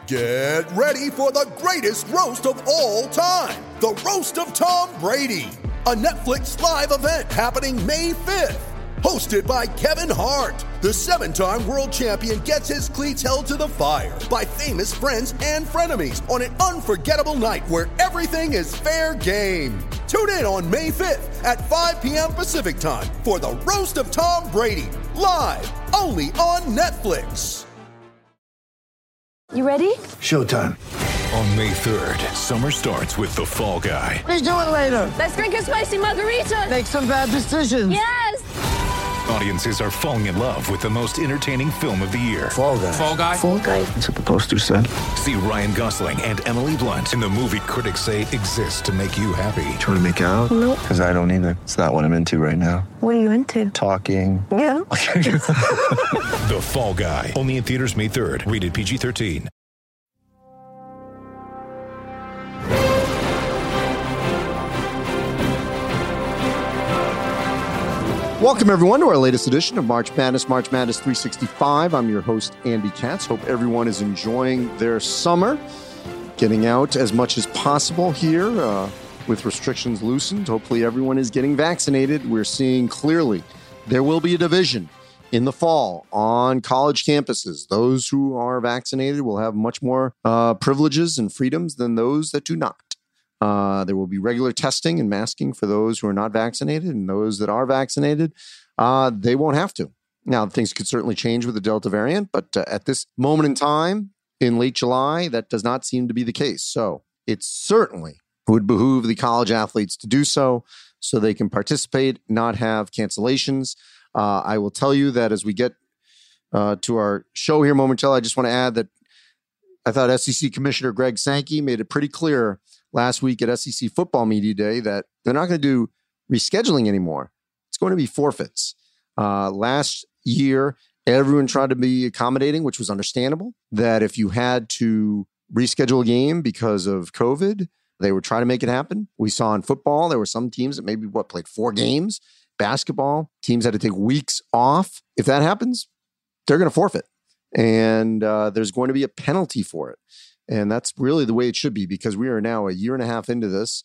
Get ready for the greatest roast of all time, the Roast of Tom Brady, a Netflix live event happening May 5th. Hosted by Kevin Hart, the 7-time world champion gets his cleats held to the fire by famous friends and frenemies on an unforgettable night where everything is fair game. Tune in on May 5th at 5 p.m. Pacific time for the Roast of Tom Brady, live only on Netflix. You ready? Showtime. On May 3rd, summer starts with The Fall Guy. Let's do it later. Let's drink a spicy margarita. Make some bad decisions. Yes! Audiences are falling in love with the most entertaining film of the year. Fall Guy. Fall Guy? Fall guy. That's what the poster said. See Ryan Gosling and Emily Blunt in the movie critics say exists to make you happy. Trying to make it out? Nope. Because I don't either. It's not what I'm into right now. What are you into? Talking. Yeah. The Fall Guy. Only in theaters May 3rd. Rated PG-13. Welcome, everyone, to our latest edition of March Madness 365. I'm your host, Andy Katz. Hope everyone is enjoying their summer, getting out as much as possible here with restrictions loosened. Hopefully, everyone is getting vaccinated. We're seeing clearly there will be a division in the fall on college campuses. Those who are vaccinated will have much more privileges and freedoms than those that do not. There will be regular testing and masking for those who are not vaccinated, and those that are vaccinated, they won't have to. Now, things could certainly change with the Delta variant, but at this moment in time, in late July, that does not seem to be the case. So it certainly would behoove the college athletes to do so they can participate, not have cancellations. I will tell you that as we get to our show here momentarily, I just want to add that I thought SEC Commissioner Greg Sankey made it pretty clear last week at SEC Football Media Day that they're not going to do rescheduling anymore. It's going to be forfeits. Last year, everyone tried to be accommodating, which was understandable, that if you had to reschedule a game because of COVID, they would try to make it happen. We saw in football, there were some teams that maybe played 4 games. Basketball, teams had to take weeks off. If that happens, they're going to forfeit. And there's going to be a penalty for it. And that's really the way it should be, because we are now a year and a half into this.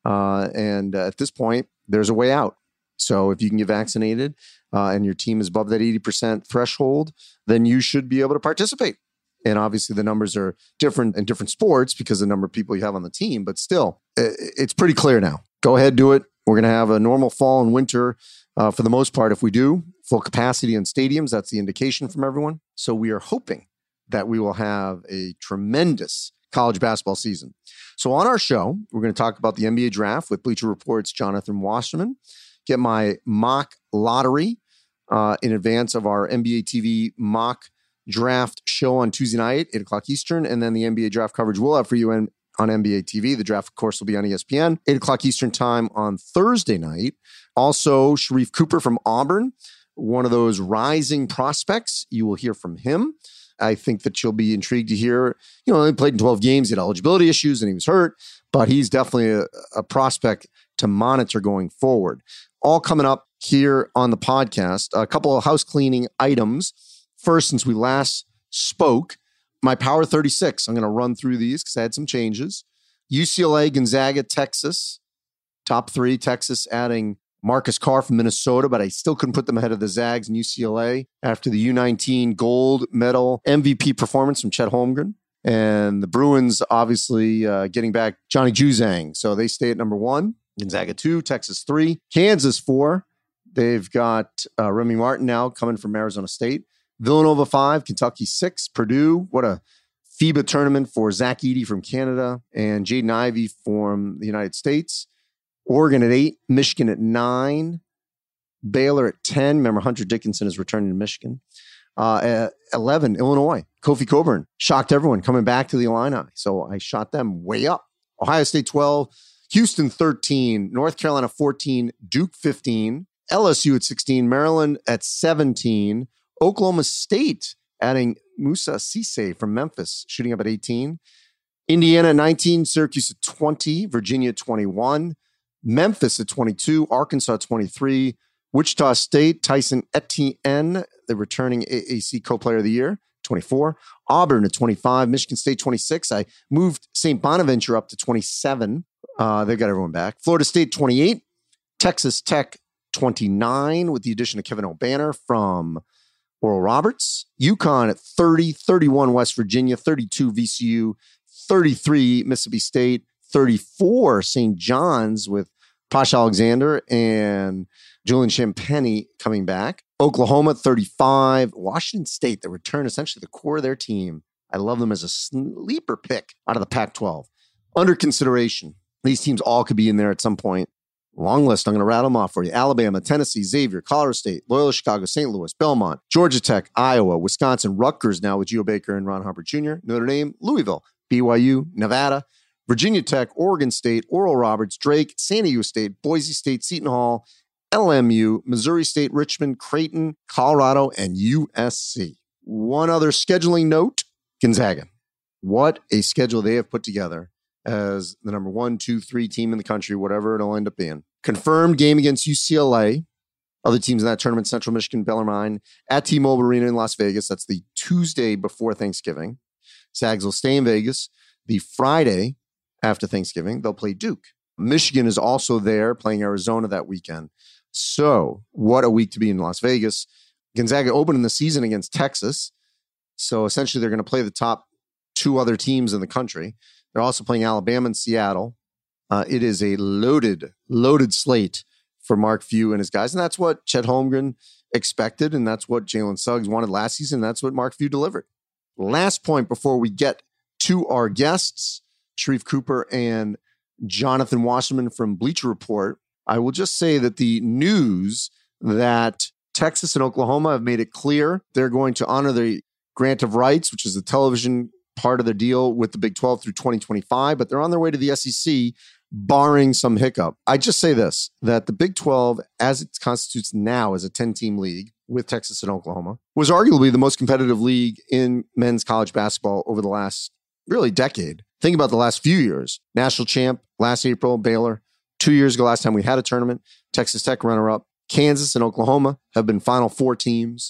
And at this point, there's a way out. So if you can get vaccinated and your team is above that 80% threshold, then you should be able to participate. And obviously the numbers are different in different sports because of the number of people you have on the team. But still, it's pretty clear now. Go ahead, do it. We're going to have a normal fall and winter for the most part. If we do full capacity in stadiums, that's the indication from everyone. So we are hoping that we will have a tremendous college basketball season. So on our show, we're going to talk about the NBA draft with Bleacher Report's Jonathan Wasserman, get my mock lottery in advance of our NBA TV mock draft show on Tuesday night, 8 o'clock Eastern, and then the NBA draft coverage we'll have for you on NBA TV. The draft, of course, will be on ESPN, 8 o'clock Eastern time on Thursday night. Also, Sharif Cooper from Auburn, one of those rising prospects. You will hear from him. I think that you'll be intrigued to hear, he played in 12 games, he had eligibility issues, and he was hurt, but he's definitely a prospect to monitor going forward. All coming up here on the podcast. A couple of house cleaning items. First, since we last spoke, my Power 36. I'm going to run through these because I had some changes. UCLA, Gonzaga, Texas. Top 3, Texas adding Marcus Carr from Minnesota, but I still couldn't put them ahead of the Zags and UCLA after the U19 gold medal MVP performance from Chet Holmgren. And the Bruins obviously getting back Johnny Juzang. So they stay at number 1. Gonzaga 2, Texas 3, Kansas 4. They've got Remy Martin now coming from Arizona State. Villanova 5, Kentucky 6, Purdue. What a FIBA tournament for Zach Edey from Canada and Jaden Ivey from the United States. Oregon at 8, Michigan at 9, Baylor at 10. Remember, Hunter Dickinson is returning to Michigan. At 11, Illinois. Kofi Cockburn shocked everyone coming back to the Illini. So I shot them way up. Ohio State 12, Houston 13, North Carolina 14, Duke 15, LSU at 16, Maryland at 17, Oklahoma State adding Musa Cisse from Memphis, shooting up at 18, Indiana at 19, Syracuse at 20, Virginia at 21, Memphis at 22, Arkansas at 23, Wichita State, Tyson Etienne, the returning AAC Co-Player of the Year, 24. Auburn at 25. Michigan State 26. I moved St. Bonaventure up to 27. They've got everyone back. Florida State 28. Texas Tech 29 with the addition of Kevin O'Banner from Oral Roberts. UConn at 30. 31 West Virginia. 32 VCU. 33 Mississippi State. 34 St. John's with Posh Alexander and Julian Champagny coming back. Oklahoma, 35. Washington State, the return, essentially the core of their team. I love them as a sleeper pick out of the Pac-12. Under consideration. These teams all could be in there at some point. Long list. I'm going to rattle them off for you. Alabama, Tennessee, Xavier, Colorado State, Loyola Chicago, St. Louis, Belmont, Georgia Tech, Iowa, Wisconsin, Rutgers now with Geo Baker and Ron Harper Jr., Notre Dame, Louisville, BYU, Nevada, Virginia Tech, Oregon State, Oral Roberts, Drake, San Diego State, Boise State, Seton Hall, LMU, Missouri State, Richmond, Creighton, Colorado, and USC. One other scheduling note, Gonzaga. What a schedule they have put together as the number 1, 2, 3 team in the country, whatever it'll end up being. Confirmed game against UCLA. Other teams in that tournament, Central Michigan, Bellarmine, at T-Mobile Arena in Las Vegas. That's the Tuesday before Thanksgiving. Zags will stay in Vegas. The Friday after Thanksgiving, they'll play Duke. Michigan is also there playing Arizona that weekend. So what a week to be in Las Vegas. Gonzaga opened the season against Texas. So essentially they're going to play the top 2 other teams in the country. They're also playing Alabama and Seattle. It is a loaded slate for Mark Few and his guys. And that's what Chet Holmgren expected. And that's what Jalen Suggs wanted last season. That's what Mark Few delivered. Last point before we get to our guests, Sharif Cooper and Jonathan Wasserman from Bleacher Report. I will just say that the news that Texas and Oklahoma have made it clear they're going to honor the grant of rights, which is the television part of the deal with the Big 12 through 2025, but they're on their way to the SEC, barring some hiccup. I just say this, that the Big 12, as it constitutes now as a 10-team league with Texas and Oklahoma, was arguably the most competitive league in men's college basketball over the last, really, decade. Think about the last few years. National champ last April, Baylor. 2 years ago, last time we had a tournament, Texas Tech runner-up. Kansas and Oklahoma have been Final Four teams.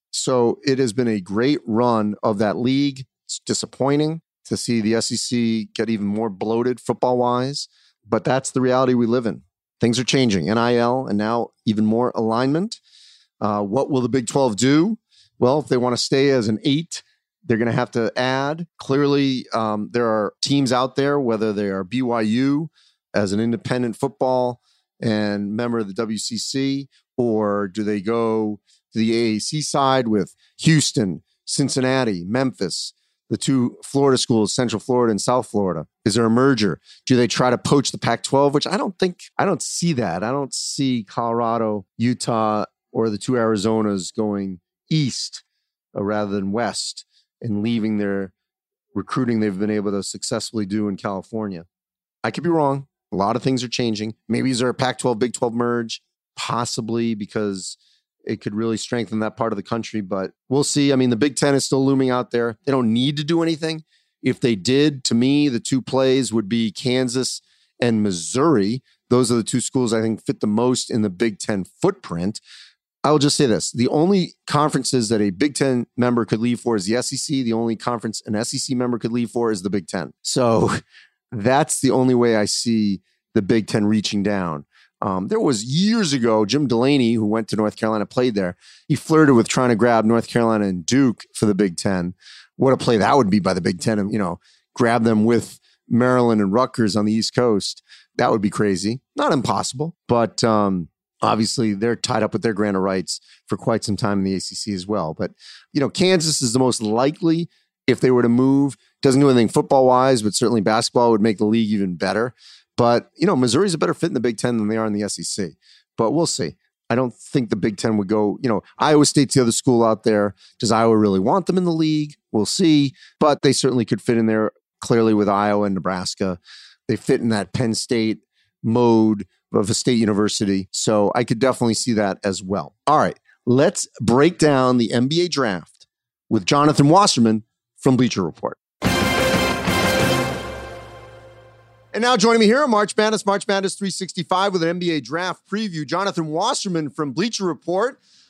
So it has been a great run of that league. It's disappointing to see the SEC get even more bloated football-wise, but that's the reality we live in. Things are changing. NIL and now even more alignment. What will the Big 12 do? Well, if they want to stay as an 8, they're going to have to add. Clearly, there are teams out there, whether they are BYU as an independent football and member of the WCC, or do they go to the AAC side with Houston, Cincinnati, Memphis, the 2 Florida schools, Central Florida and South Florida? Is there a merger? Do they try to poach the Pac-12, which I don't see that. I don't see Colorado, Utah, or the 2 Arizonas going east rather than west and leaving their recruiting they've been able to successfully do in California. I could be wrong. A lot of things are changing. Maybe is there a Pac-12, Big 12 merge? Possibly, because it could really strengthen that part of the country, but we'll see. I mean, the Big 10 is still looming out there. They don't need to do anything. If they did, to me, the 2 plays would be Kansas and Missouri. Those are the 2 schools I think fit the most in the Big 10 footprint. I will just say this. The only conferences that a Big 10 member could leave for is the SEC. The only conference an SEC member could leave for is the Big 10. So that's the only way I see the Big 10 reaching down. There was years ago, Jim Delaney, who went to North Carolina, played there. He flirted with trying to grab North Carolina and Duke for the Big 10. What a play that would be by the Big 10, and, grab them with Maryland and Rutgers on the East Coast. That would be crazy. Not impossible, but obviously they're tied up with their grant of rights for quite some time in the ACC as well. But, Kansas is the most likely if they were to move. Doesn't do anything football-wise, but certainly basketball would make the league even better. But, Missouri's a better fit in the Big 10 than they are in the SEC. But we'll see. I don't think the Big 10 would go, Iowa State's the other school out there. Does Iowa really want them in the league? We'll see. But they certainly could fit in there clearly with Iowa and Nebraska. They fit in that Penn State mode of a state university. So I could definitely see that as well. All right, let's break down the NBA draft with Jonathan Wasserman from Bleacher Report. And now joining me here on March Madness 365 with an NBA draft preview, Jonathan Wasserman from Bleacher Report.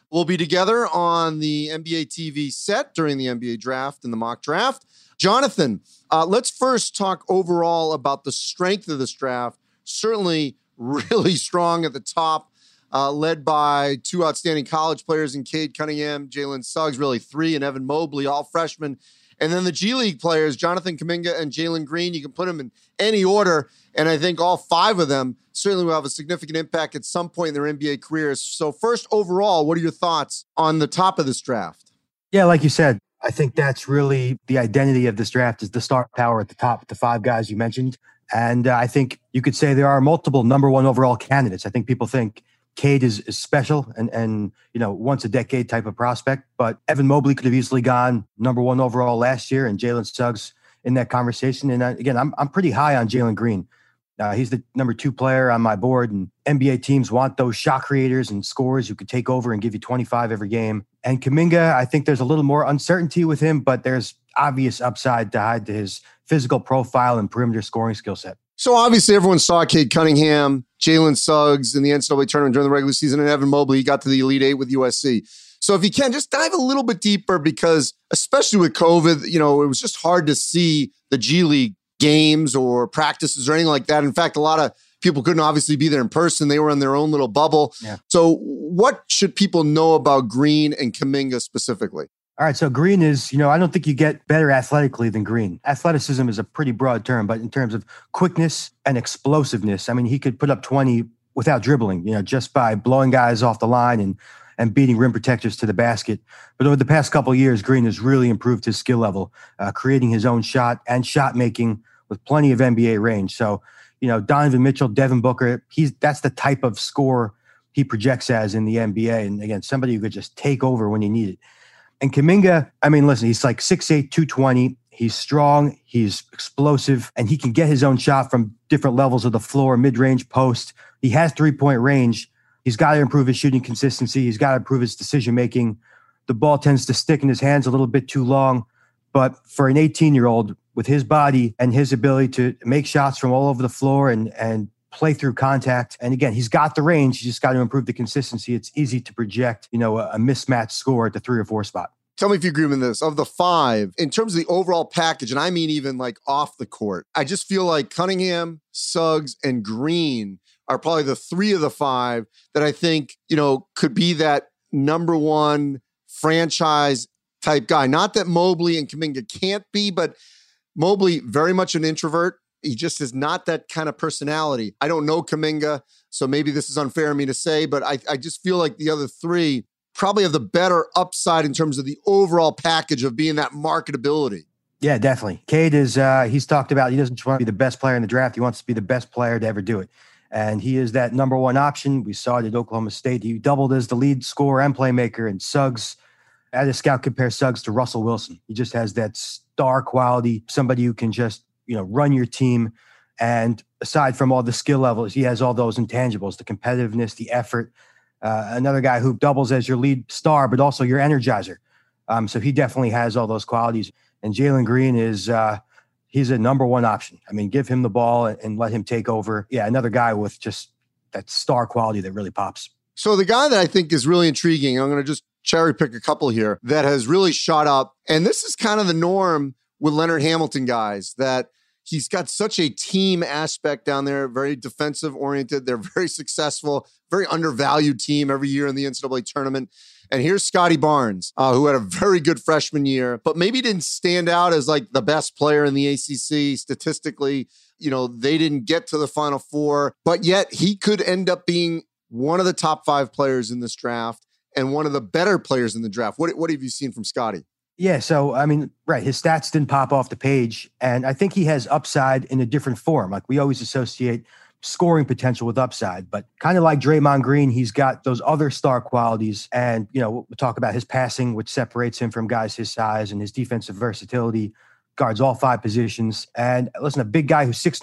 will be together on the NBA TV set during the NBA draft and the mock draft. Jonathan, let's first talk overall about the strength of this draft. Certainly really strong at the top, led by two outstanding college players in Cade Cunningham, Jalen Suggs, really three, and Evan Mobley, all freshmen. And then the G League players, Jonathan Kuminga and Jalen Green, you can put them in any order. And I think all five of them certainly will have a significant impact at some point in their NBA careers. So first, overall, what are your thoughts on the top of this draft? Yeah, like you said, I think that's really the identity of this draft is the star power at the top, the five guys you mentioned. And I think you could say there are multiple number one overall candidates. I think people think Cade is special and once a decade type of prospect, but Evan Mobley could have easily gone number one overall last year, and Jalen Suggs in that conversation. And again, I'm pretty high on Jalen Green. He's the number two player on my board, and NBA teams want those shot creators and scorers who could take over and give you 25 every game. And Kuminga, I think there's a little more uncertainty with him, but there's obvious upside tied to his physical profile and perimeter scoring skill set. So obviously everyone saw Cade Cunningham, Jalen Suggs in the NCAA tournament during the regular season, and Evan Mobley, he got to the Elite Eight with USC. So if you can, just dive a little bit deeper because especially with COVID, it was just hard to see the G League games or practices or anything like that. In fact, a lot of people couldn't obviously be there in person. They were in their own little bubble. Yeah. So what should people know about Green and Kuminga specifically? All right, so Green is, I don't think you get better athletically than Green. Athleticism is a pretty broad term, but in terms of quickness and explosiveness, I mean, he could put up 20 without dribbling, just by blowing guys off the line and beating rim protectors to the basket. But over the past couple of years, Green has really improved his skill level, creating his own shot and shot making with plenty of NBA range. So, Donovan Mitchell, Devin Booker, that's the type of scorer he projects as in the NBA. And again, somebody who could just take over when you need it. And Kuminga, I mean, listen, he's like 6'8", 220. He's strong, he's explosive, and he can get his own shot from different levels of the floor, mid-range, post. He has three-point range. He's got to improve his shooting consistency. He's got to improve his decision-making. The ball tends to stick in his hands a little bit too long. But for an 18-year-old, with his body and his ability to make shots from all over the floor and play through contact. And again, he's got the range. He's just got to improve the consistency. It's easy to project, a mismatched score at the 3 or 4 spot. Tell me if you agree with this. Of the five, in terms of the overall package, and I mean even like off the court, I just feel like Cunningham, Suggs, and Green are probably the 3 of the 5 that I think, could be that number one franchise type guy. Not that Mobley and Kuminga can't be, but Mobley, very much an introvert. He just is not that kind of personality. I don't know Kuminga, so maybe this is unfair of me to say, but I just feel like the other 3 probably have the better upside in terms of the overall package of being that marketability. Yeah, definitely. Cade is, he's talked about, he doesn't just want to be the best player in the draft. He wants to be the best player to ever do it. And he is that number one option. We saw it at Oklahoma State. He doubled as the lead scorer and playmaker. And Suggs, I had a scout compare Suggs to Russell Wilson. He just has that star quality, somebody who can just, run your team. And aside from all the skill levels, he has all those intangibles, the competitiveness, the effort. Another guy who doubles as your lead star, but also your energizer. So he definitely has all those qualities. And Jalen Green is, he's a number one option. I mean, give him the ball and let him take over. Yeah, another guy with just that star quality that really pops. So the guy that I think is really intriguing, I'm going to just cherry pick a couple here, that has really shot up. And this is kind of the norm with Leonard Hamilton guys, that he's got such a team aspect down there, very defensive oriented. They're very successful, very undervalued team every year in the NCAA tournament. And here's Scotty Barnes, who had a very good freshman year, but maybe didn't stand out as like the best player in the ACC statistically. They didn't get to the Final Four, but yet he could end up being one of the top 5 players in this draft and one of the better players in the draft. What have you seen from Scotty? Yeah, so, I mean, right, his stats didn't pop off the page, and I think he has upside in a different form. Like, we always associate scoring potential with upside, but kind of like Draymond Green, he's got those other star qualities, and, we'll talk about his passing, which separates him from guys his size, and his defensive versatility, guards all 5 positions. And listen, a big guy who's 6'9",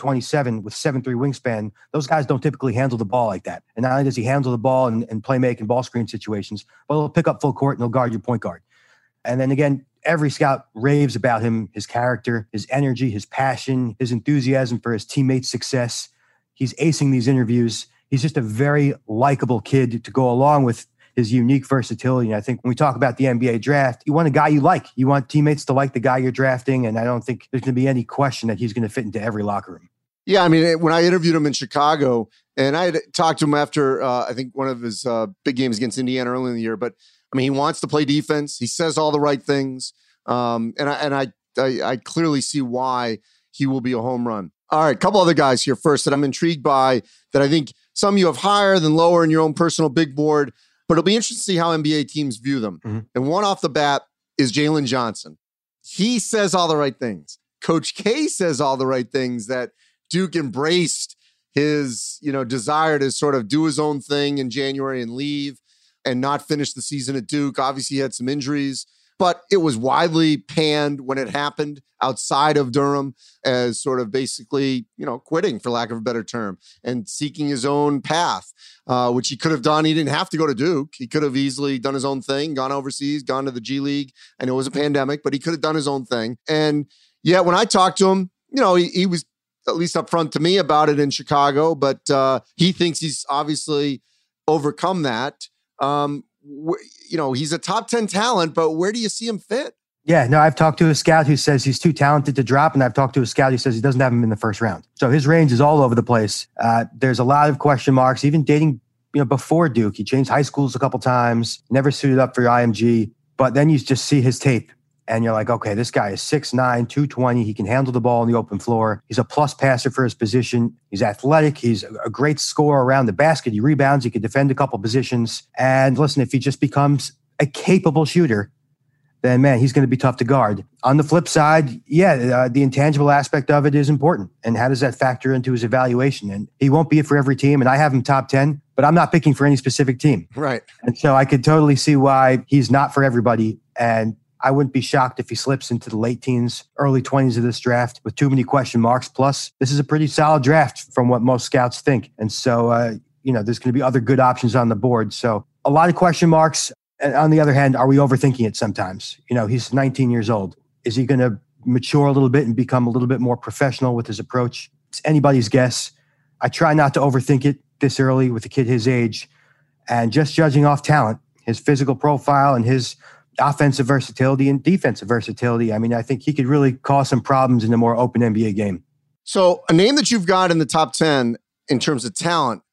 227 with 7'3" wingspan, those guys don't typically handle the ball like that. And not only does he handle the ball and play making ball screen situations, but he'll pick up full court and he'll guard your point guard. And then again, every scout raves about him, his character, his energy, his passion, his enthusiasm for his teammates' success. He's acing these interviews. He's just a very likable kid to go along with his unique versatility. And I think when we talk about the NBA draft, you want a guy you like. You want teammates to like the guy you're drafting. And I don't think there's going to be any question that he's going to fit into every locker room. Yeah, I mean, when I interviewed him in Chicago, and I had talked to him after, I think, one of his big games against Indiana early in the year, but I mean, he wants to play defense. He says all the right things. And I clearly see why he will be a home run. All right, a couple other guys here first that I'm intrigued by that I think some of you have higher than lower in your own personal big board, but it'll be interesting to see how NBA teams view them. Mm-hmm. And one off the bat is Jalen Johnson. He says all the right things. Coach K says all the right things, that Duke embraced his, desire to sort of do his own thing in January and leave and not finish the season at Duke. Obviously, he had some injuries, but it was widely panned when it happened outside of Durham as sort of basically, quitting, for lack of a better term, and seeking his own path, which he could have done. He didn't have to go to Duke. He could have easily done his own thing, gone overseas, gone to the G League. I know it was a pandemic, but he could have done his own thing. And yet when I talked to him, he was at least upfront to me about it in Chicago, but he thinks he's obviously overcome that. He's a top 10 talent, but where do you see him fit? Yeah, no, I've talked to a scout who says he's too talented to drop, and I've talked to a scout who says he doesn't have him in the first round. So his range is all over the place. There's a lot of question marks, even dating, before Duke. He changed high schools a couple times, never suited up for IMG, but then you just see his tape, and you're like, okay, this guy is 6'9", 220. He can handle the ball on the open floor. He's a plus passer for his position. He's athletic. He's a great scorer around the basket. He rebounds. He can defend a couple positions. And listen, if he just becomes a capable shooter, then, man, he's going to be tough to guard. On the flip side, the intangible aspect of it is important. And how does that factor into his evaluation? And he won't be it for every team. And I have him top 10, but I'm not picking for any specific team. Right. And so I could totally see why he's not for everybody. And I wouldn't be shocked if he slips into the late teens, early 20s of this draft with too many question marks. Plus, this is a pretty solid draft from what most scouts think. And so, there's going to be other good options on the board. So a lot of question marks. And on the other hand, are we overthinking it sometimes? He's 19 years old. Is he going to mature a little bit and become a little bit more professional with his approach? It's anybody's guess. I try not to overthink it this early with a kid his age. And just judging off talent, his physical profile and his offensive versatility and defensive versatility, I think he could really cause some problems in a more open NBA game. So a name that you've got in the top 10 in terms of talent,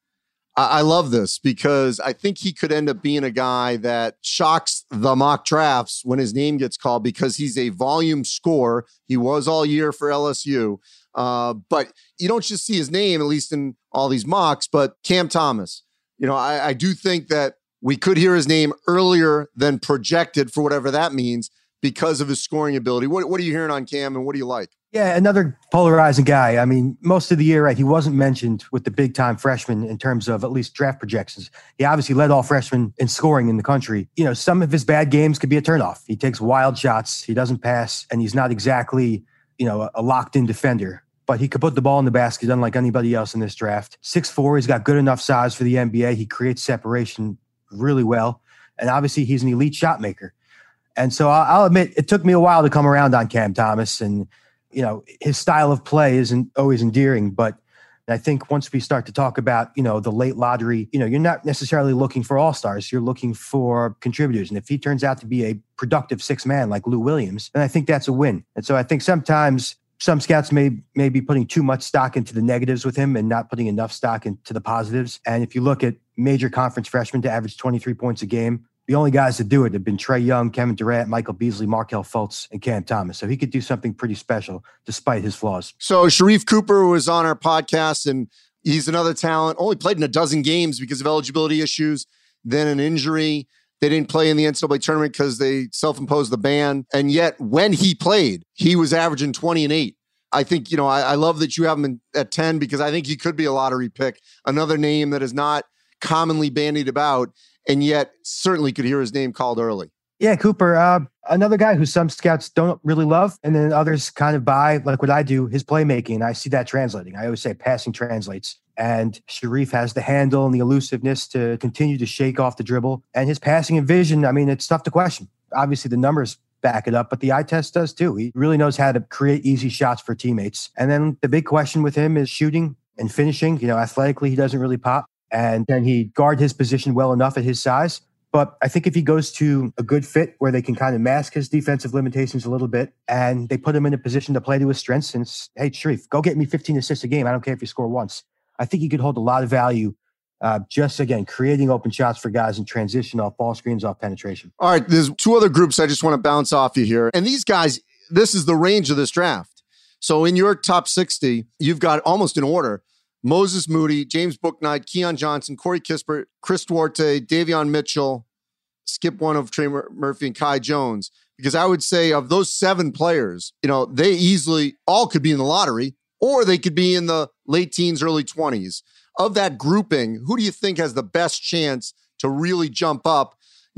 I love this because I think he could end up being a guy that shocks the mock drafts when his name gets called because he's a volume scorer. He was all year for LSU. But you don't just see his name, at least in all these mocks, but Cam Thomas. I do think that we could hear his name earlier than projected for whatever that means because of his scoring ability. What are you hearing on Cam and what do you like? Yeah, another polarizing guy. Most of the year, right, he wasn't mentioned with the big-time freshmen in terms of at least draft projections. He obviously led all freshmen in scoring in the country. Some of his bad games could be a turnoff. He takes wild shots. He doesn't pass, and he's not exactly, a locked-in defender. But he could put the ball in the basket unlike anybody else in this draft. 6'4", he's got good enough size for the NBA. He creates separation really well. And obviously, he's an elite shot maker. And so I'll admit, it took me a while to come around on Cam Thomas, and his style of play isn't always endearing, but I think once we start to talk about, the late lottery, you're not necessarily looking for all-stars. You're looking for contributors. And if he turns out to be a productive sixth man like Lou Williams, then I think that's a win. And so I think sometimes some scouts may be putting too much stock into the negatives with him and not putting enough stock into the positives. And if you look at major conference freshmen to average 23 points a game, the only guys that do it have been Trae Young, Kevin Durant, Michael Beasley, Markelle Fultz, and Cam Thomas. So he could do something pretty special despite his flaws. So Sharife Cooper was on our podcast, and he's another talent. Only played in a dozen games because of eligibility issues, then an injury. They didn't play in the NCAA tournament because they self-imposed the ban. And yet when he played, he was averaging 20 and 8. I think, I love that you have him at 10 because I think he could be a lottery pick. Another name that is not commonly bandied about, and yet certainly could hear his name called early. Yeah, Cooper, another guy who some scouts don't really love, and then others kind of buy, like what I do, his playmaking. And I see that translating. I always say passing translates. And Sharife has the handle and the elusiveness to continue to shake off the dribble. And his passing and vision, it's tough to question. Obviously, the numbers back it up, but the eye test does too. He really knows how to create easy shots for teammates. And then the big question with him is shooting and finishing. Athletically, he doesn't really pop. And then he guard his position well enough at his size. But I think if he goes to a good fit where they can kind of mask his defensive limitations a little bit and they put him in a position to play to his strengths and, hey, Sharif, go get me 15 assists a game. I don't care if you score once. I think he could hold a lot of value just, again, creating open shots for guys in transition off ball screens, off penetration. All right, there's two other groups I just want to bounce off you here. And these guys, this is the range of this draft. So in your top 60, you've got almost in order, Moses Moody, James Bouknight, Keon Johnson, Corey Kispert, Chris Duarte, Davion Mitchell, skip one of Trey Murphy and Kai Jones. Because I would say of those 7 players, they easily all could be in the lottery or they could be in the late teens, early 20s. Of that grouping, who do you think has the best chance to really jump up,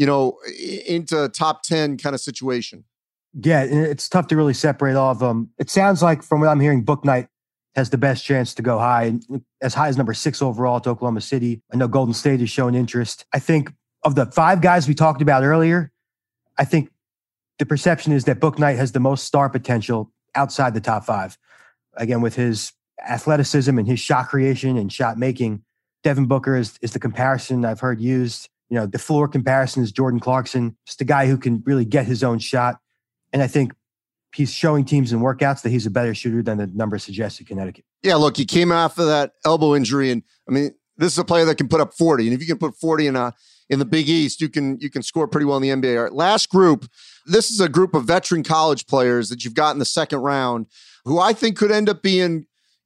into a top 10 kind of situation? Yeah, it's tough to really separate all of them. It sounds like from what I'm hearing, Bouknight has the best chance to go high as number 6 overall to Oklahoma City. I know Golden State has shown interest. I think of the 5 guys we talked about earlier, I think the perception is that Bouknight has the most star potential outside the top 5. Again, with his athleticism and his shot creation and shot making, Devin Booker is the comparison I've heard used. The floor comparison is Jordan Clarkson, just a guy who can really get his own shot. And I think he's showing teams in workouts that he's a better shooter than the numbers suggest in Connecticut. Yeah, look, he came off of that elbow injury, and this is a player that can put up 40. And if you can put 40 in the Big East, you can score pretty well in the NBA. All right, last group, this is a group of veteran college players that you've got in the second round who I think could end up being,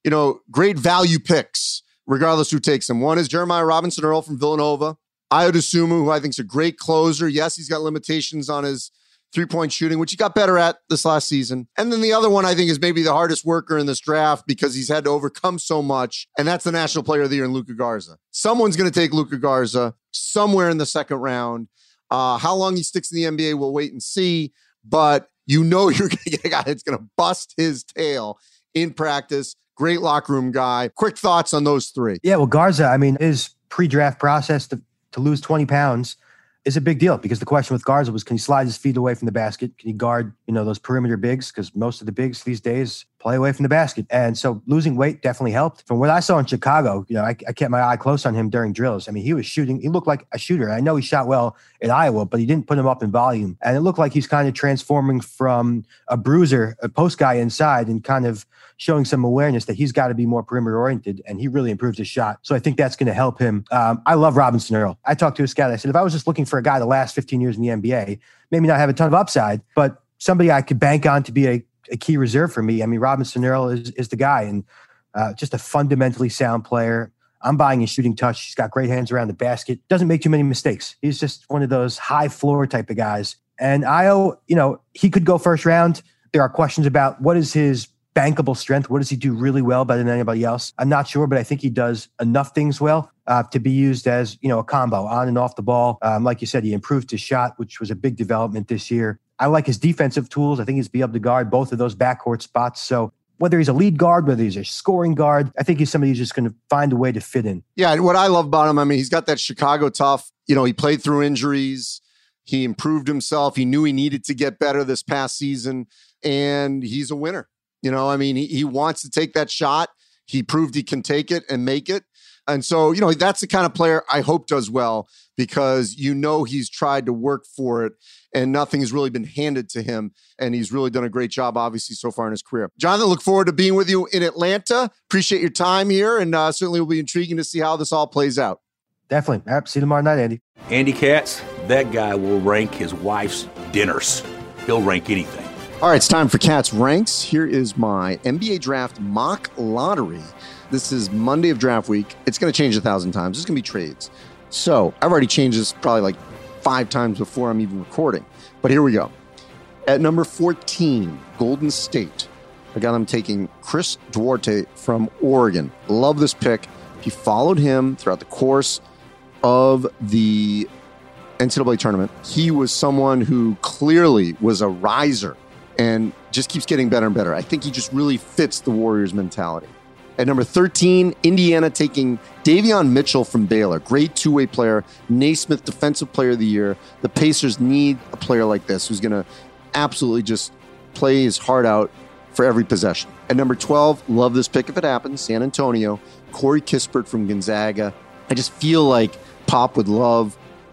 great value picks, regardless who takes them. One is Jeremiah Robinson Earl from Villanova. Ayo Dosunmu, who I think is a great closer. Yes, he's got limitations on his three-point shooting, which he got better at this last season. And then the other one I think is maybe the hardest worker in this draft because he's had to overcome so much, and that's the National Player of the Year in Luka Garza. Someone's going to take Luka Garza somewhere in the second round. How long he sticks in the NBA, we'll wait and see, but you're going to get a guy that's going to bust his tail in practice. Great locker room guy. Quick thoughts on those 3. Yeah, well, Garza, his pre-draft process to lose 20 pounds is a big deal because the question with Garza was, can he slide his feet away from the basket? Can he guard, those perimeter bigs? Because most of the bigs these days play away from the basket. And so losing weight definitely helped. From what I saw in Chicago, I kept my eye close on him during drills. He was shooting. He looked like a shooter. I know he shot well at Iowa, but he didn't put him up in volume. And it looked like he's kind of transforming from a bruiser, a post guy inside, and kind of showing some awareness that he's got to be more perimeter oriented, and he really improved his shot. So I think that's going to help him. I love Robinson Earl. I talked to a scout. I said, if I was just looking for a guy the last 15 years in the NBA, maybe not have a ton of upside, but somebody I could bank on to be a key reserve for me. Robinson Earl is the guy, and just a fundamentally sound player. I'm buying his shooting touch. He's got great hands around the basket. Doesn't make too many mistakes. He's just one of those high floor type of guys. And Ayo, he could go first round. There are questions about what is his bankable strength. What does he do really well better than anybody else? I'm not sure, but I think he does enough things well to be used as, a combo on and off the ball. Like you said, he improved his shot, which was a big development this year. I like his defensive tools. I think he's be able to guard both of those backcourt spots. So whether he's a lead guard, whether he's a scoring guard, I think he's somebody who's just going to find a way to fit in. Yeah, and what I love about him, he's got that Chicago tough. He played through injuries. He improved himself. He knew he needed to get better this past season, and he's a winner. He wants to take that shot. He proved he can take it and make it. And so, that's the kind of player I hope does well because he's tried to work for it and nothing has really been handed to him. And he's really done a great job, obviously, so far in his career. Jonathan, look forward to being with you in Atlanta. Appreciate your time here, and certainly will be intriguing to see how this all plays out. Definitely. All right, see you tomorrow night, Andy. Andy Katz, that guy will rank his wife's dinners. He'll rank anything. All right, it's time for Katz Ranks. Here is my NBA Draft mock lottery. This is Monday of draft week. It's going to change 1,000 times. It's going to be trades. So I've already changed this probably like 5 times before I'm even recording. But here we go. At number 14, Golden State. I got them taking Chris Duarte from Oregon. Love this pick. If you followed him throughout the course of the NCAA tournament, he was someone who clearly was a riser and just keeps getting better and better. I think he just really fits the Warriors mentality. At number 13, Indiana taking Davion Mitchell from Baylor. Great two-way player, Naismith Defensive Player of the Year. The Pacers need a player like this who's going to absolutely just play his heart out for every possession. At number 12, love this pick if it happens, San Antonio, Corey Kispert from Gonzaga. I just feel like Pop would love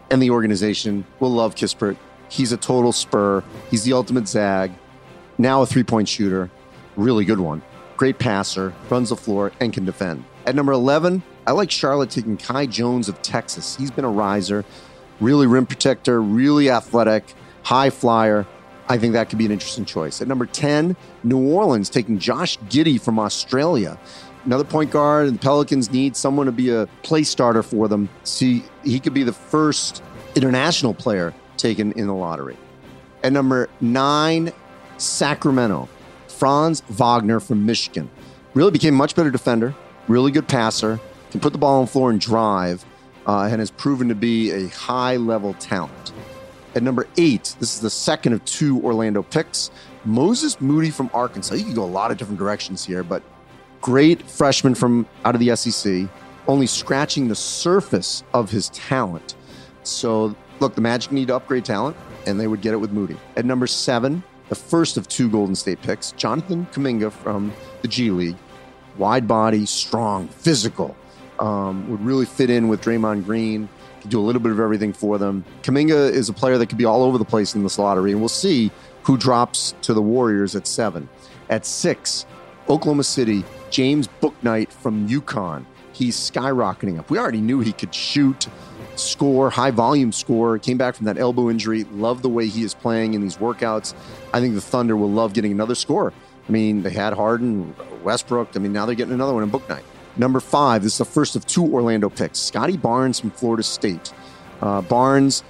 and the organization will love Kispert. He's a total Spur. He's the ultimate Zag. Now a three-point shooter. Really good one. Great passer, runs the floor, and can defend. At number 11, I like Charlotte taking Kai Jones of Texas. He's been a riser, really rim protector, really athletic, high flyer. I think that could be an interesting choice. At number 10, New Orleans taking Josh Giddey from Australia. Another point guard, and the Pelicans need someone to be a play starter for them. See, he could be the first international player taken in the lottery. At number 9, Sacramento, Franz Wagner from Michigan. Really became a much better defender, really good passer, can put the ball on the floor and drive, and has proven to be a high-level talent. At number 8, this is the second of 2 Orlando picks, Moses Moody from Arkansas. You can go a lot of different directions here, but great freshman from out of the SEC, only scratching the surface of his talent. So, look, the Magic need to upgrade talent, and they would get it with Moody. At number 7, the first of 2 Golden State picks, Jonathan Kuminga from the G League. Wide body, strong, physical. Would really fit in with Draymond Green. Could do a little bit of everything for them. Kuminga is a player that could be all over the place in this lottery, and we'll see who drops to the Warriors at 7. At 6, Oklahoma City, James Bouknight from UConn. He's skyrocketing up. We already knew he could shoot, score, high volume score. Came back from that elbow injury. Love the way he is playing in these workouts. I think the Thunder will love getting another scorer. I mean, they had Harden, Westbrook. I mean, now they're getting another one in Bouknight. Number 5, this is the first of 2 Orlando picks. Scotty Barnes from Florida State. Barnes,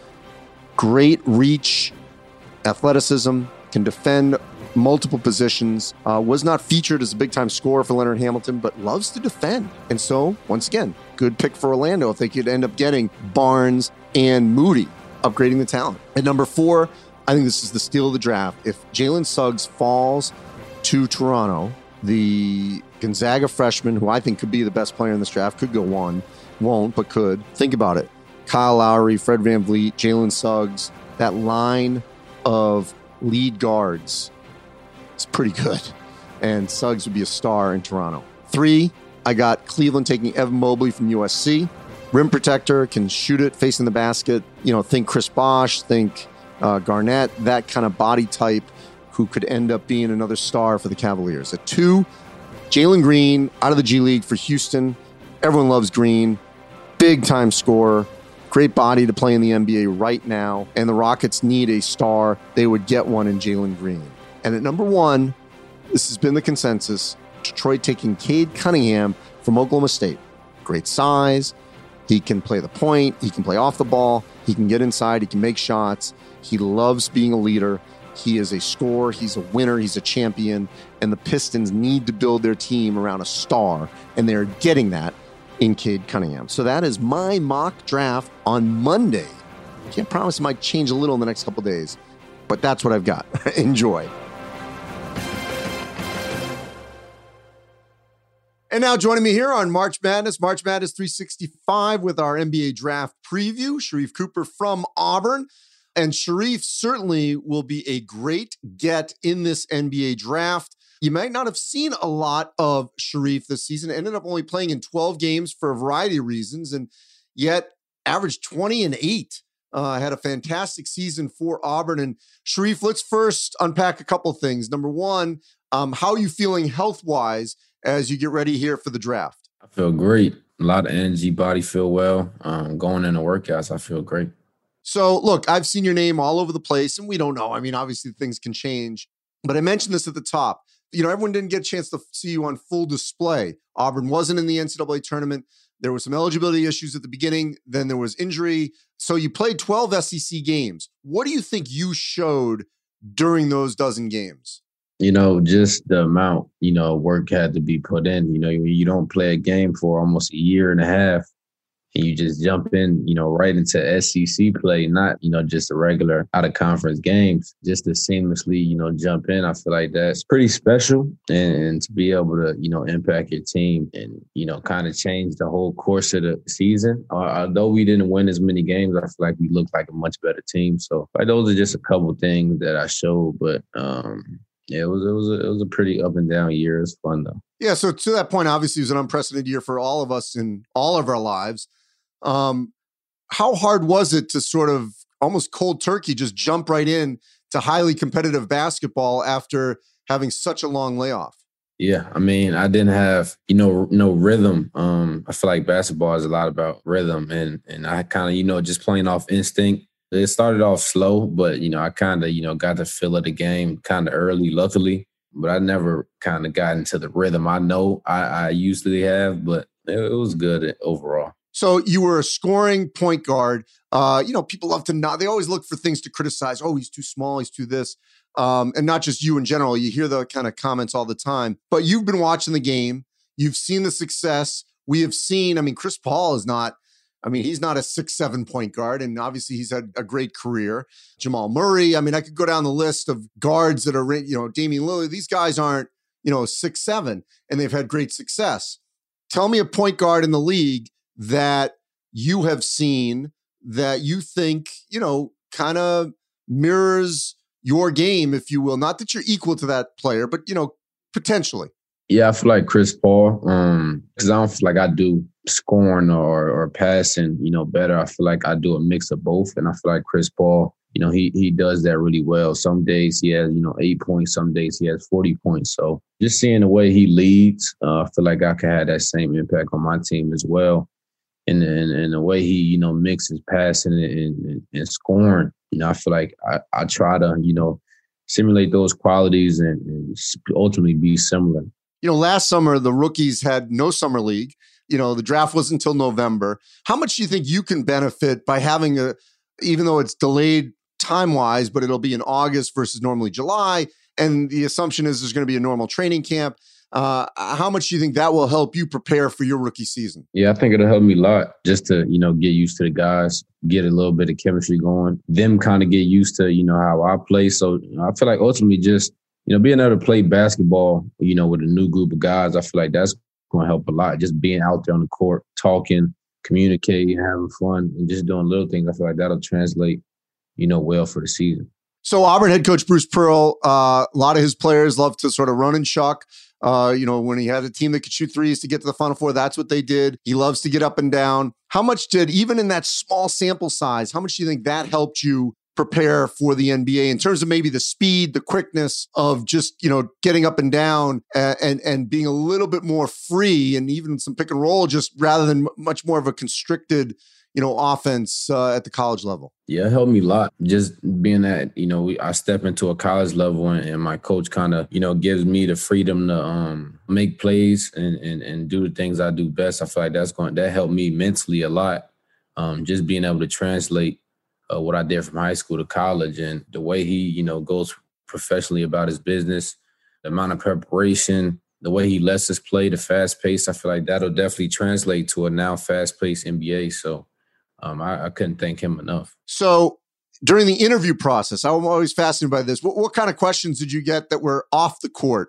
great reach, athleticism, can defend multiple positions. Was not featured as a big-time scorer for Leonard Hamilton, but loves to defend. And so, once again, good pick for Orlando if they could end up getting Barnes and Moody, upgrading the talent. At number 4, I think this is the steal of the draft. If Jalen Suggs falls to Toronto, the Gonzaga freshman, who I think could be the best player in this draft, could go 1, won't, but could. Think about it. Kyle Lowry, Fred VanVleet, Jalen Suggs, that line of lead guards, it's pretty good. And Suggs would be a star in Toronto. 3, I got Cleveland taking Evan Mobley from USC. Rim protector, can shoot it facing the basket. You know, think Chris Bosh, think Garnett, that kind of body type who could end up being another star for the Cavaliers. At 2, Jalen Green out of the G League for Houston. Everyone loves Green. Big-time scorer. Great body to play in the NBA right now. And the Rockets need a star. They would get one in Jalen Green. And at number 1, this has been the consensus, Detroit taking Cade Cunningham from Oklahoma State. Great size. He can play the point. He can play off the ball. He can get inside. He can make shots. He loves being a leader. He is a scorer. He's a winner. He's a champion. And the Pistons need to build their team around a star. And they're getting that in Cade Cunningham. So that is my mock draft on Monday. Can't promise it might change a little in the next couple days, but that's what I've got. Enjoy. And now joining me here on March Madness 365 with our NBA draft preview, Sharife Cooper from Auburn. And Sharife certainly will be a great get in this NBA draft. You might not have seen a lot of Sharife this season. Ended up only playing in 12 games for a variety of reasons, and yet averaged 20-8. Had a fantastic season for Auburn. And Sharife, let's first unpack a couple things. Number 1, how are you feeling health-wise as you get ready here for the draft? I feel great. A lot of energy, body feel well. Going into workouts, I feel great. So, look, I've seen your name all over the place, and we don't know. I mean, obviously things can change. But I mentioned this at the top. You know, everyone didn't get a chance to see you on full display. Auburn wasn't in the NCAA tournament. There were some eligibility issues at the beginning. Then there was injury. So you played 12 SEC games. What do you think you showed during those dozen games? You know, just the amount, work had to be put in. You know, you don't play a game for almost a year and a half, and you just jump in, right into SEC play, not, just a regular out-of-conference games, just to seamlessly, jump in. I feel like that's pretty special. And to be able to, impact your team and, kind of change the whole course of the season. Although we didn't win as many games, I feel like we looked like a much better team. So those are just a couple things that I showed. But, it was a pretty up and down year. It was fun, though. Yeah, so to that point, obviously, it was an unprecedented year for all of us in all of our lives. How how hard was it to sort of almost cold turkey just jump right in to highly competitive basketball after having such a long layoff? Yeah, I mean, I didn't have, no rhythm. I feel like basketball is a lot about rhythm, and I kind of, just playing off instinct. It started off slow, but, I kind of, got the feel of the game kind of early, luckily. But I never kind of got into the rhythm I know I usually have, but it was good overall. So you were a scoring point guard. People love to not, they always look for things to criticize. Oh, he's too small, he's too this. And not just you in general. You hear the kind of comments all the time. But you've been watching the game. You've seen the success. We have seen, Chris Paul is not, he's not a 6'7" point guard, and obviously he's had a great career. Jamal Murray, I could go down the list of guards that are, Damian Lillard. These guys aren't, 6'7", and they've had great success. Tell me a point guard in the league that you have seen that you think, kind of mirrors your game, if you will. Not that you're equal to that player, but, potentially. Yeah, I feel like Chris Paul, because I don't feel like I do scoring or passing, better. I feel like I do a mix of both. And I feel like Chris Paul, he does that really well. Some days he has, 8 points. Some days he has 40 points. So just seeing the way he leads, I feel like I can have that same impact on my team as well. And the way he, mixes passing and scoring, I feel like I try to, simulate those qualities and ultimately be similar. Last summer, the rookies had no summer league. The draft wasn't until November. How much do you think you can benefit by having even though it's delayed time-wise, but it'll be in August versus normally July, and the assumption is there's going to be a normal training camp. How much do you think that will help you prepare for your rookie season? Yeah, I think it'll help me a lot just to, get used to the guys, get a little bit of chemistry going, them kind of get used to, how I play. So I feel like ultimately just, being able to play basketball, with a new group of guys, I feel like that's going to help a lot. Just being out there on the court, talking, communicating, having fun, and just doing little things. I feel like that'll translate, well for the season. So Auburn head coach Bruce Pearl, a lot of his players love to sort of run and chuck. When he had a team that could shoot threes to get to the Final Four, that's what they did. He loves to get up and down. How much did, even in that small sample size, how much do you think that helped you prepare for the NBA in terms of maybe the speed, the quickness of just, getting up and down and being a little bit more free, and even some pick and roll, just rather than much more of a constricted, offense at the college level? Yeah, it helped me a lot. Just being that, I step into a college level and my coach kind of, gives me the freedom to make plays and do the things I do best. I feel like that helped me mentally a lot. Just being able to translate what I did from high school to college, and the way he, goes professionally about his business, the amount of preparation, the way he lets us play, the fast pace. I feel like that'll definitely translate to a now fast-paced NBA. So I couldn't thank him enough. So during the interview process, I'm always fascinated by this. What kind of questions did you get that were off the court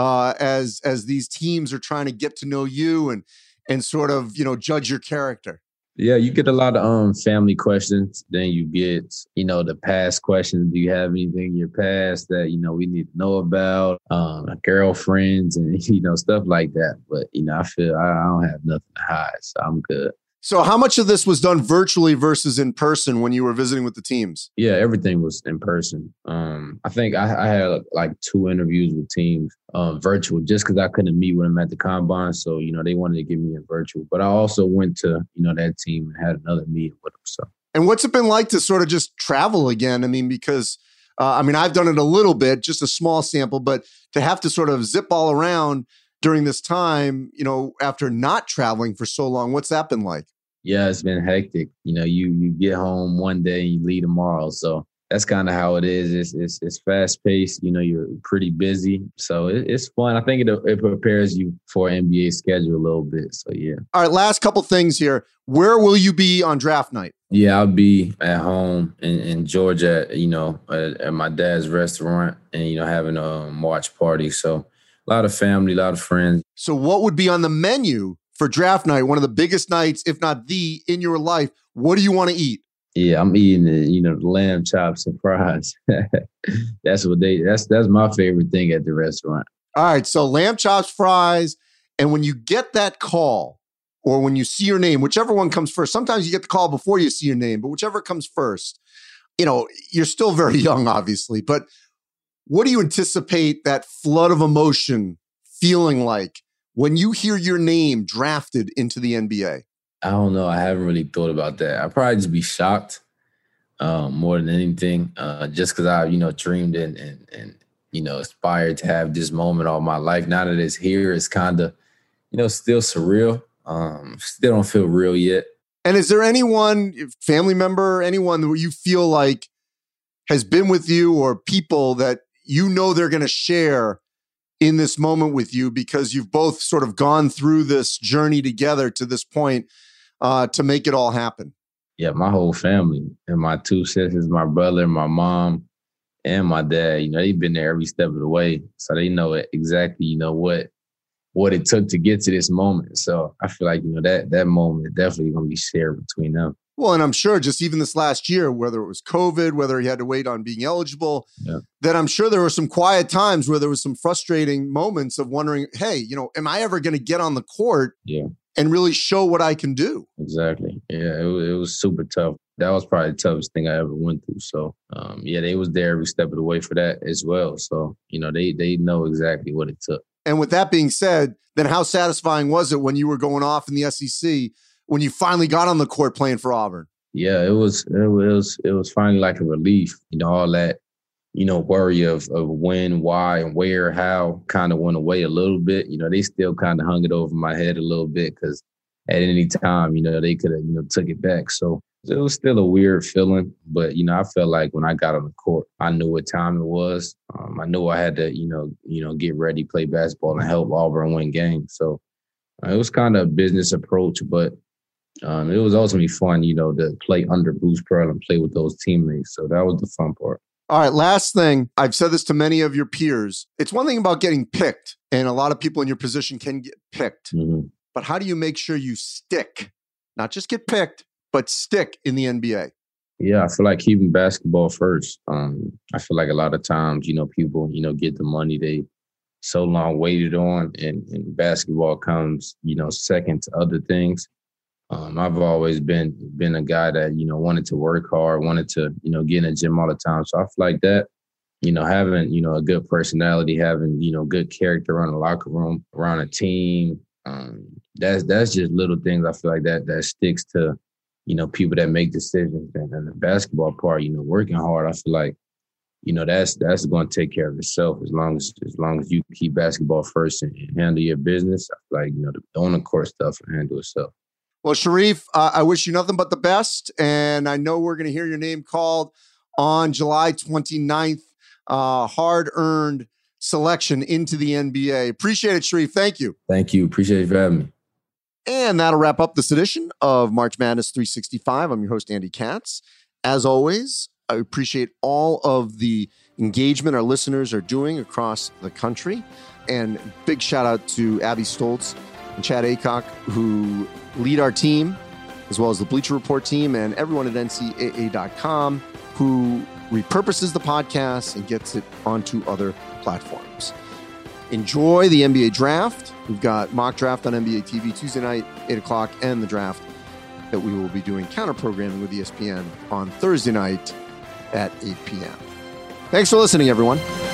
as these teams are trying to get to know you and sort of, judge your character? Yeah, you get a lot of family questions. Then you get, the past questions. Do you have anything in your past that, we need to know about? Girlfriends and, stuff like that. But, I feel I don't have nothing to hide, so I'm good. So how much of this was done virtually versus in person when you were visiting with the teams? Yeah, everything was in person. I think I had like 2 interviews with teams virtual just because I couldn't meet with them at the combine. So, they wanted to give me a virtual. But I also went to, that team and had another meeting with them. So. And what's it been like to sort of just travel again? Because, I've done it a little bit, just a small sample, but to have to sort of zip all around during this time, after not traveling for so long, what's that been like? Yeah, it's been hectic. You get home one day and you leave tomorrow. So that's kind of how it is. It's fast paced. You're pretty busy. So it's fun. I think it prepares you for NBA schedule a little bit. So, yeah. All right, last couple things here. Where will you be on draft night? Yeah, I'll be at home in Georgia, at my dad's restaurant and, having a watch party. So a lot of family, a lot of friends. So what would be on the menu for draft night, one of the biggest nights, if not the, in your life? What do you want to eat? Yeah, I'm eating the lamb chops and fries. That's my favorite thing at the restaurant. All right, so lamb chops, fries, and when you get that call or when you see your name, whichever one comes first. Sometimes you get the call before you see your name, but whichever comes first, you're still very young, obviously, but what do you anticipate that flood of emotion feeling like when you hear your name drafted into the NBA? I don't know. I haven't really thought about that. I'd probably just be shocked more than anything, just because I, dreamed and aspired to have this moment all my life. Now that it's here, it's kind of, still surreal. Still don't feel real yet. And is there anyone, family member, anyone that you feel like has been with you, or people that they're going to share in this moment with you because you've both sort of gone through this journey together to this point to make it all happen? Yeah, my whole family and my two sisters, my brother, my mom, and my dad, they've been there every step of the way. So they know exactly, what it took to get to this moment. So I feel like, that moment is definitely going to be shared between them. Well, and I'm sure just even this last year, whether it was COVID, whether he had to wait on being eligible, that I'm sure there were some quiet times where there was some frustrating moments of wondering, hey, am I ever going to get on the court and really show what I can do? Exactly. Yeah, it was super tough. That was probably the toughest thing I ever went through. So, they was there every step of the way for that as well. So, they know exactly what it took. And with that being said, then how satisfying was it when you were going off in the SEC, when you finally got on the court playing for Auburn? Yeah, it was finally like a relief. All that, worry of when, why, and where, how kind of went away a little bit. They still kind of hung it over my head a little bit because at any time, they could have, took it back. So it was still a weird feeling. But, I felt like when I got on the court, I knew what time it was. I knew I had to, get ready, play basketball, and help Auburn win games. So it was kind of a business approach, but it was ultimately fun, to play under Bruce Pearl and play with those teammates. So that was the fun part. All right, last thing. I've said this to many of your peers. It's one thing about getting picked, and a lot of people in your position can get picked. Mm-hmm. But how do you make sure you stick? Not just get picked, but stick in the NBA? Yeah, I feel like keeping basketball first. I feel like a lot of times, people, get the money they so long waited on, and basketball comes, second to other things. I've always been a guy that, wanted to work hard, wanted to, get in the gym all the time. So I feel like that, having, a good personality, having, good character around the locker room, around a team, that's just little things I feel like that sticks to, people that make decisions. And the basketball part, working hard, I feel like, that's going to take care of itself as long as you keep basketball first and handle your business. I feel like, the on-the-court stuff will handle itself. Well, Shareef, I wish you nothing but the best. And I know we're going to hear your name called on July 29th. Hard-earned selection into the NBA. Appreciate it, Shareef. Thank you. Thank you. Appreciate you for having me. And that'll wrap up this edition of March Madness 365. I'm your host, Andy Katz. As always, I appreciate all of the engagement our listeners are doing across the country. And big shout out to Abby Stoltz and Chad Aycock, who lead our team, as well as the Bleacher Report team and everyone at NCAA.com, who repurposes the podcast and gets it onto other platforms. Enjoy the NBA draft. We've got mock draft on NBA TV Tuesday night, 8 o'clock, and the draft that we will be doing counter-programming with ESPN on Thursday night at 8 p.m. Thanks for listening, everyone.